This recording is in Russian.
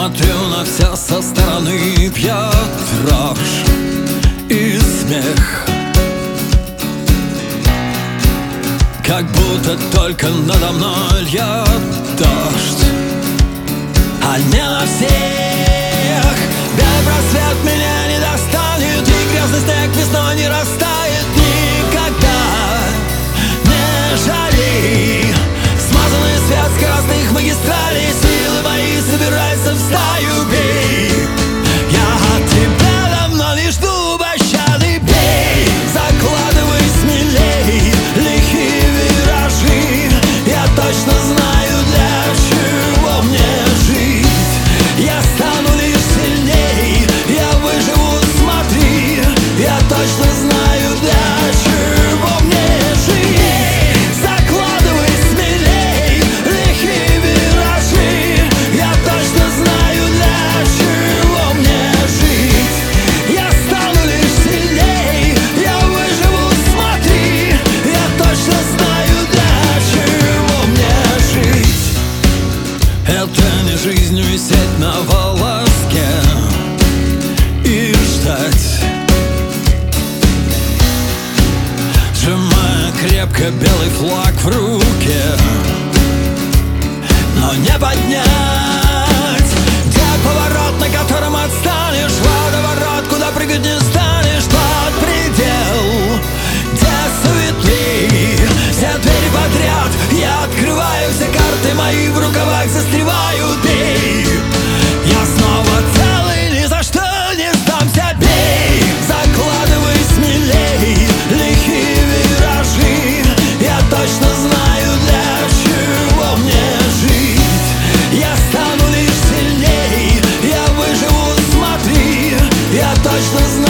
Смотрю на все со стороны, пьет дрожь и смех, как будто только надо мной льет дождь, а не на всех. Белый просвет меня не достанет, и грязный снег весной не растает никогда. Не жали смазанный свет скоростных магистралей, силы мои собираются в стаю. Бей, я от тебя давно не жду пощады. Бей, закладывай смелей лихие виражи. Я точно знаю, для чего мне жить. Я стану лишь сильней, я выживу, смотри. Я точно знаю, для чего мне жить. Закладывай смелей лихие виражи. Я точно знаю, для чего мне жить. Я стану лишь сильней, я выживу, смотри. Я точно знаю, для чего мне жить. Это не жизнь висеть на волоске и ждать, сжимая крепко белый флаг в руке, но не поднять. Где поворот, на котором отстанешь? Водоворот, куда прыгать не станешь. Под предел, где суеты, все двери подряд. Я открываю все карты мои, в рукавах застреваю. Бей, я снова целый, ни за что не сдамся. Бей, закладывай смелей лихие виражи. Я точно знаю, для чего мне жить. Я стану лишь сильней, я выживу, смотри. Я точно знаю.